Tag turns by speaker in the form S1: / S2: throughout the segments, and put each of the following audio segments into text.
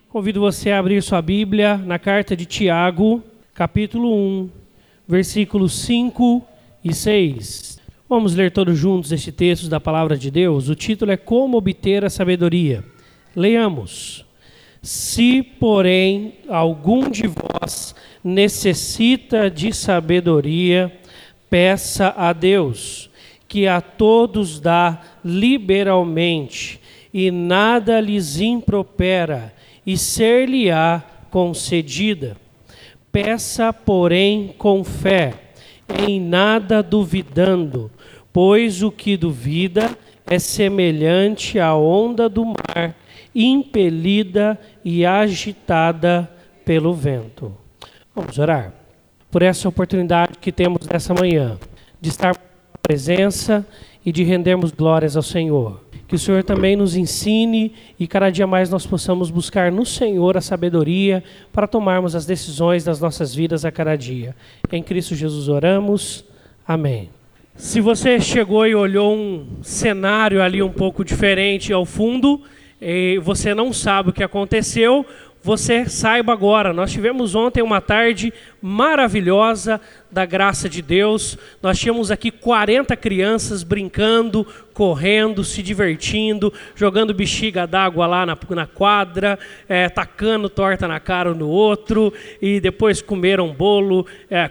S1: Convido você a abrir sua Bíblia na carta de Tiago, capítulo 1, versículos 5 e 6. Vamos ler todos juntos este texto da palavra de Deus. O título é Como obter a sabedoria. Leiamos. Se, porém, algum de vós necessita de sabedoria, peça a Deus, que a todos dá liberalmente, e nada lhes impropera, e ser-lhe-á concedida. Peça, porém, com fé, em nada duvidando, pois o que duvida é semelhante à onda do mar, impelida e agitada pelo vento. Vamos orar por essa oportunidade que temos nessa manhã, de estar na presença e de rendermos glórias ao Senhor. Que o Senhor também nos ensine e cada dia mais nós possamos buscar no Senhor a sabedoria para tomarmos as decisões das nossas vidas a cada dia. Em Cristo Jesus oramos. Amém. Se você chegou e olhou um cenário ali um pouco diferente ao fundo, e você não sabe o que aconteceu, você saiba agora. Nós tivemos ontem uma tarde maravilhosa da graça de Deus. Nós tínhamos aqui 40 crianças brincando, correndo, se divertindo, jogando bexiga d'água lá na quadra, tacando torta na cara um no outro, e depois comeram bolo.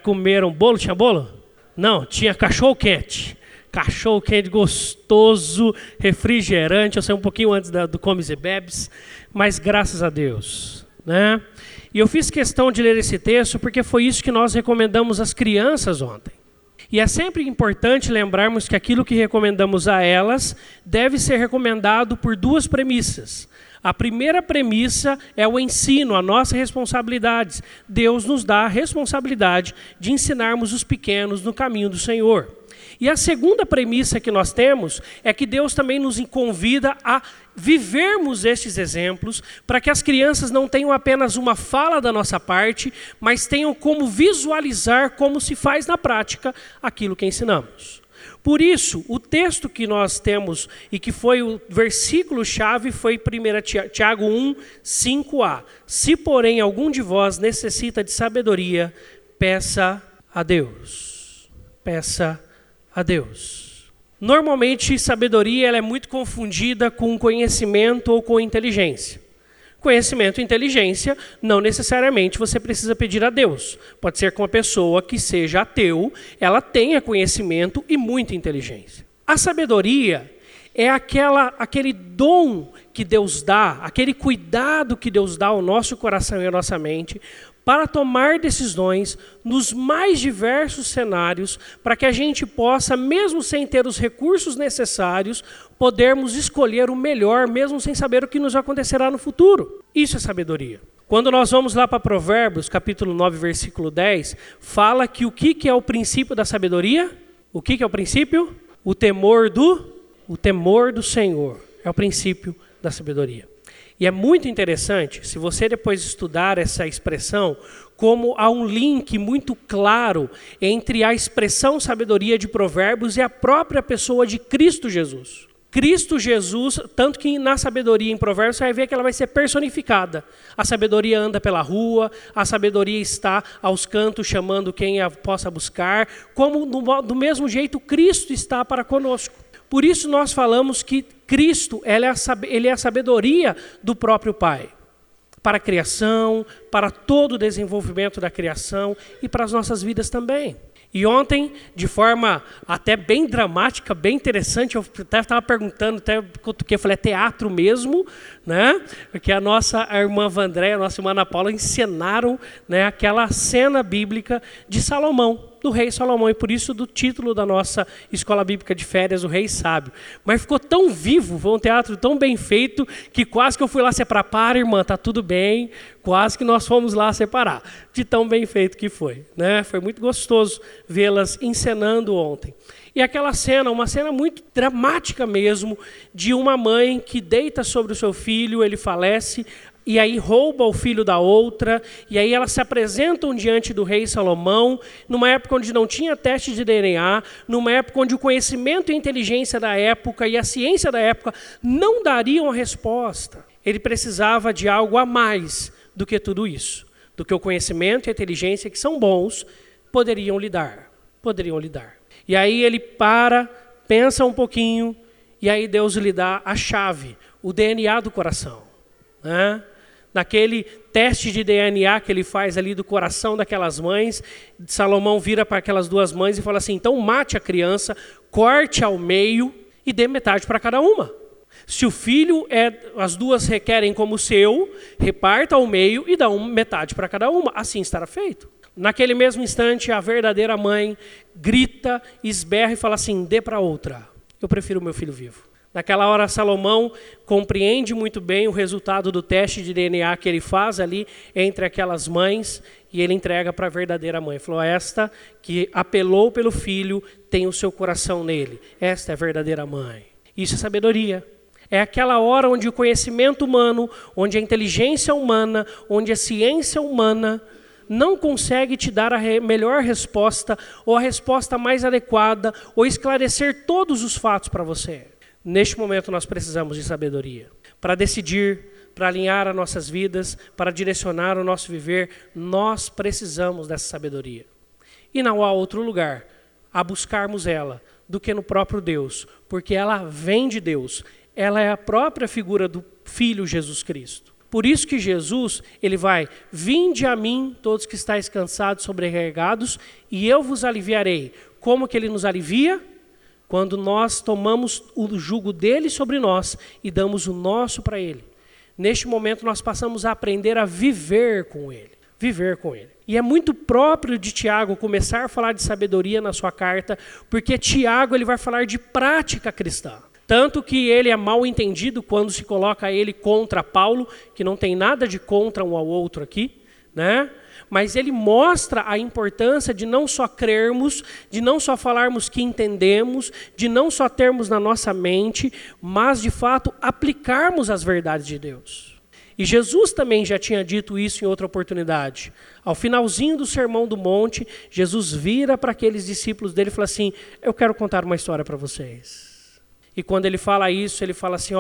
S1: Tinha bolo? Não, tinha cachorro-quente. Cachorro-quente gostoso, refrigerante. Eu saí um pouquinho antes do Comes e Bebes, mas graças a Deus, né? E eu fiz questão de ler esse texto porque foi isso que nós recomendamos às crianças ontem. E é sempre importante lembrarmos que aquilo que recomendamos a elas deve ser recomendado por duas premissas. A primeira premissa é o ensino, a nossa responsabilidade. Deus nos dá a responsabilidade de ensinarmos os pequenos no caminho do Senhor. E a segunda premissa que nós temos é que Deus também nos convida a vivermos estes exemplos para que as crianças não tenham apenas uma fala da nossa parte, mas tenham como visualizar como se faz na prática aquilo que ensinamos. Por isso, o texto que nós temos e que foi o versículo-chave foi 1 Tiago 1, 5a. Se, porém, algum de vós necessita de sabedoria, peça a Deus. Peça a Deus. Normalmente, sabedoria ela é muito confundida com conhecimento ou com inteligência. Conhecimento e inteligência, não necessariamente você precisa pedir a Deus. Pode ser que uma pessoa que seja ateu, ela tenha conhecimento e muita inteligência. A sabedoria é aquele dom que Deus dá, aquele cuidado que Deus dá ao nosso coração e à nossa mente, para tomar decisões nos mais diversos cenários, para que a gente possa, mesmo sem ter os recursos necessários, podermos escolher o melhor, mesmo sem saber o que nos acontecerá no futuro. Isso é sabedoria. Quando nós vamos lá para Provérbios, capítulo 9, versículo 10, fala que o que é o princípio da sabedoria? O que é o princípio? O temor do Senhor é o princípio da sabedoria. E é muito interessante, se você depois estudar essa expressão, como há um link muito claro entre a expressão sabedoria de Provérbios e a própria pessoa de Cristo Jesus. Cristo Jesus, tanto que na sabedoria em Provérbios você vai ver que ela vai ser personificada. A sabedoria anda pela rua, a sabedoria está aos cantos chamando quem a possa buscar, como do mesmo jeito Cristo está para conosco. Por isso nós falamos que Cristo ele é a sabedoria do próprio Pai. Para a criação, para todo o desenvolvimento da criação e para as nossas vidas também. E ontem, de forma até bem dramática, bem interessante, eu até estava perguntando, eu falei, é teatro mesmo, né? Porque a nossa irmã Vandréia, a nossa irmã Ana Paula encenaram, né, aquela cena bíblica de Salomão, do rei Salomão, e por isso do título da nossa escola bíblica de férias, o Rei Sábio. Mas ficou tão vivo, foi um teatro tão bem feito, que quase que eu fui lá separar. Para, irmã, tá tudo bem, quase que nós fomos lá separar, de tão bem feito que foi, né? Foi muito gostoso vê-las encenando ontem. E aquela cena, uma cena muito dramática mesmo, de uma mãe que deita sobre o seu filho, ele falece, e aí rouba o filho da outra, e aí elas se apresentam diante do rei Salomão, numa época onde não tinha teste de DNA, numa época onde o conhecimento e a inteligência da época e a ciência da época não dariam a resposta. ele precisava de algo a mais do que tudo isso, do que o conhecimento e a inteligência, que são bons, poderiam lhe dar. E aí ele pensa um pouquinho, e aí Deus lhe dá a chave, o DNA do coração. Né? Naquele teste de DNA que ele faz ali do coração daquelas mães, Salomão vira para aquelas duas mães e fala assim, então mate a criança, corte ao meio e dê metade para cada uma. Se o filho, as duas requerem como seu, reparta ao meio e dá metade para cada uma, assim estará feito. Naquele mesmo instante, a verdadeira mãe grita, esberra e fala assim, dê para outra, eu prefiro o meu filho vivo. Naquela hora, Salomão compreende muito bem o resultado do teste de DNA que ele faz ali entre aquelas mães e ele entrega para a verdadeira mãe. Falou, esta que apelou pelo filho tem o seu coração nele. Esta é a verdadeira mãe. Isso é sabedoria. É aquela hora onde o conhecimento humano, onde a inteligência humana, onde a ciência humana não consegue te dar a melhor resposta ou a resposta mais adequada ou esclarecer todos os fatos para você. Neste momento nós precisamos de sabedoria. Para decidir, para alinhar as nossas vidas, para direcionar o nosso viver, nós precisamos dessa sabedoria. E não há outro lugar a buscarmos ela do que no próprio Deus, porque ela vem de Deus. Ela é a própria figura do Filho Jesus Cristo. Por isso que Jesus, ele vai, vinde a mim, todos que estáis cansados, sobrecarregados, e eu vos aliviarei. Como que ele nos alivia? Quando nós tomamos o jugo dele sobre nós e damos o nosso para ele. Neste momento nós passamos a aprender a viver com ele. E é muito próprio de Tiago começar a falar de sabedoria na sua carta, porque Tiago ele vai falar de prática cristã. Tanto que ele é mal entendido quando se coloca ele contra Paulo, que não tem nada de contra um ao outro aqui, né? Mas ele mostra a importância de não só crermos, de não só falarmos que entendemos, de não só termos na nossa mente, mas de fato aplicarmos as verdades de Deus. E Jesus também já tinha dito isso em outra oportunidade. Ao finalzinho do Sermão do Monte, Jesus vira para aqueles discípulos dele e fala assim, eu quero contar uma história para vocês. E quando ele fala isso, ele fala assim,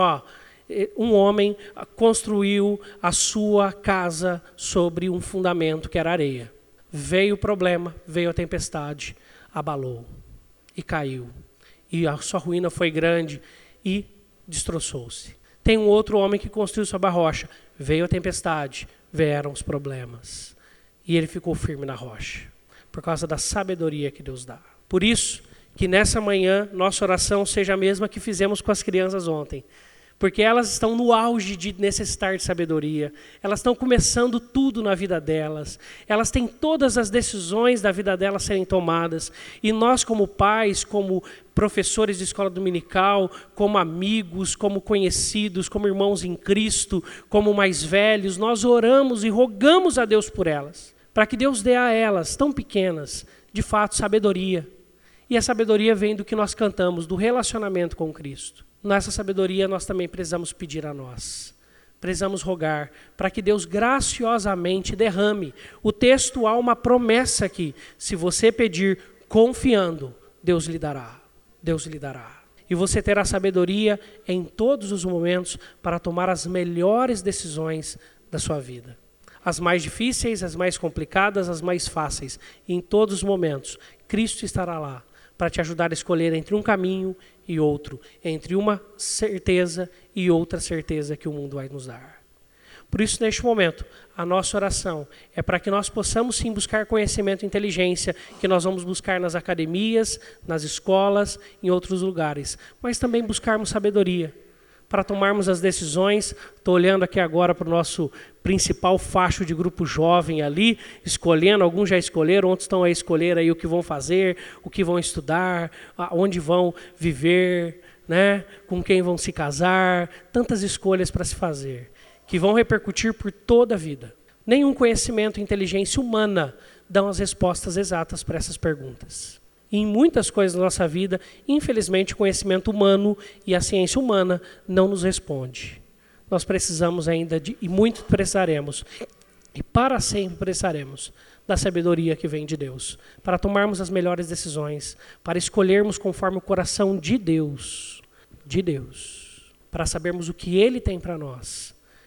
S1: um homem construiu a sua casa sobre um fundamento que era areia. Veio o problema, veio a tempestade, abalou e caiu. E a sua ruína foi grande e destroçou-se. Tem um outro homem que construiu sobre a rocha. Veio a tempestade, vieram os problemas. E ele ficou firme na rocha, por causa da sabedoria que Deus dá. Por isso, que nessa manhã, nossa oração seja a mesma que fizemos com as crianças ontem. Porque elas estão no auge de necessitar de sabedoria, elas estão começando tudo na vida delas, elas têm todas as decisões da vida delas serem tomadas, e nós como pais, como professores de escola dominical, como amigos, como conhecidos, como irmãos em Cristo, como mais velhos, nós oramos e rogamos a Deus por elas, para que Deus dê a elas, tão pequenas, de fato, sabedoria. E a sabedoria vem do que nós cantamos, do relacionamento com Cristo. Nessa sabedoria nós também precisamos pedir a nós. Precisamos rogar para que Deus graciosamente derrame. O texto há uma promessa aqui. Se você pedir confiando, Deus lhe dará. Deus lhe dará. E você terá sabedoria em todos os momentos para tomar as melhores decisões da sua vida. As mais difíceis, as mais complicadas, as mais fáceis. E em todos os momentos, Cristo estará lá para te ajudar a escolher entre um caminho e outro, entre uma certeza e outra certeza que o mundo vai nos dar. Por isso, neste momento, a nossa oração é para que nós possamos sim buscar conhecimento e inteligência, que nós vamos buscar nas academias, nas escolas, em outros lugares, mas também buscarmos sabedoria, para tomarmos as decisões. Estou olhando aqui agora para o nosso principal facho de grupo jovem ali, escolhendo, alguns já escolheram, outros estão a escolher aí o que vão fazer, o que vão estudar, onde vão viver, né? Com quem vão se casar, tantas escolhas para se fazer, que vão repercutir por toda a vida. Nenhum conhecimento e inteligência humana dão as respostas exatas para essas perguntas. E em muitas coisas da nossa vida, infelizmente, o conhecimento humano e a ciência humana não nos responde. Nós precisamos ainda e muito precisaremos, e para sempre precisaremos, da sabedoria que vem de Deus, para tomarmos as melhores decisões, para escolhermos conforme o coração de Deus, para sabermos o que Ele tem para nós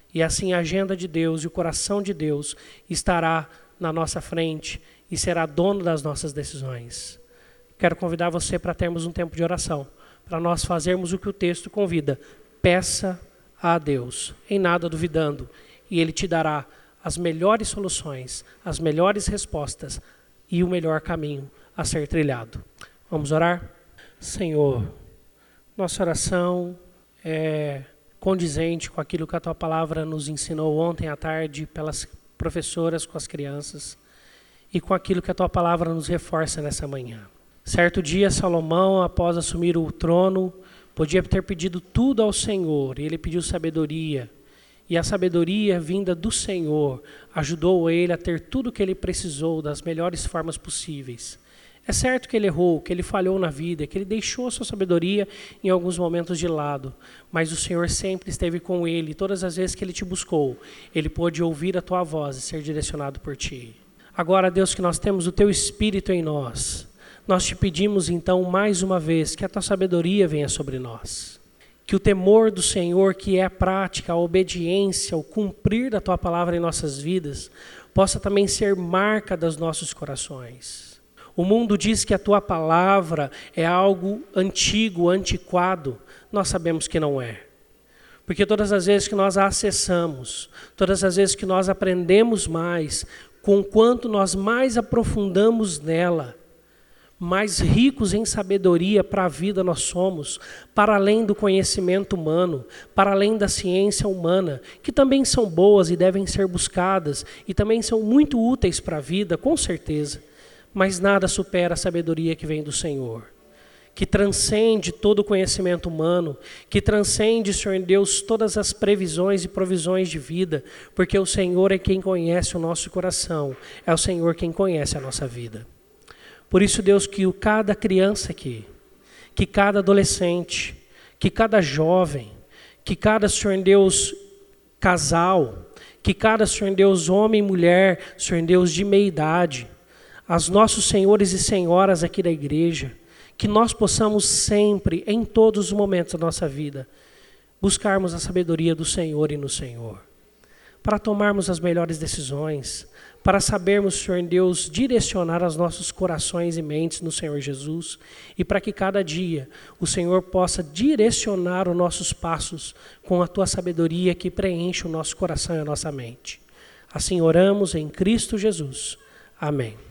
S1: E assim a agenda de Deus e o coração de Deus estará na nossa frente e será dono das nossas decisões. Quero convidar você para termos um tempo de oração, para nós fazermos o que o texto convida. Peça a Deus, em nada duvidando, e Ele te dará as melhores soluções, as melhores respostas e o melhor caminho a ser trilhado. Vamos orar? Senhor, nossa oração é condizente com aquilo que a Tua Palavra nos ensinou ontem à tarde pelas professoras com as crianças e com aquilo que a Tua Palavra nos reforça nessa manhã. Certo dia, Salomão, após assumir o trono, podia ter pedido tudo ao Senhor, e ele pediu sabedoria. E a sabedoria vinda do Senhor ajudou ele a ter tudo o que ele precisou das melhores formas possíveis. É certo que ele errou, que ele falhou na vida, que ele deixou a sua sabedoria em alguns momentos de lado, mas o Senhor sempre esteve com ele, e todas as vezes que ele te buscou, ele pôde ouvir a tua voz e ser direcionado por ti. Agora, Deus, que nós temos o teu Espírito em nós, nós te pedimos então mais uma vez que a tua sabedoria venha sobre nós. Que o temor do Senhor, que é a prática, a obediência, o cumprir da tua palavra em nossas vidas, possa também ser marca dos nossos corações. O mundo diz que a tua palavra é algo antigo, antiquado. Nós sabemos que não é. Porque todas as vezes que nós a acessamos, todas as vezes que nós aprendemos mais, com quanto nós mais aprofundamos nela, mais ricos em sabedoria para a vida nós somos, para além do conhecimento humano, para além da ciência humana, que também são boas e devem ser buscadas, e também são muito úteis para a vida, com certeza, mas nada supera a sabedoria que vem do Senhor, que transcende todo o conhecimento humano, que transcende, Senhor Deus, todas as previsões e provisões de vida, porque o Senhor é quem conhece o nosso coração, é o Senhor quem conhece a nossa vida. Por isso, Deus, que cada criança aqui, que cada adolescente, que cada jovem, que cada, Senhor Deus, casal, que cada, Senhor Deus, homem e mulher, Senhor Deus, de meia idade, as nossos senhores e senhoras aqui da igreja, que nós possamos sempre, em todos os momentos da nossa vida, buscarmos a sabedoria do Senhor e no Senhor, para tomarmos as melhores decisões, para sabermos, Senhor Deus, direcionar os nossos corações e mentes no Senhor Jesus, e para que cada dia o Senhor possa direcionar os nossos passos com a tua sabedoria que preenche o nosso coração e a nossa mente. Assim oramos em Cristo Jesus. Amém.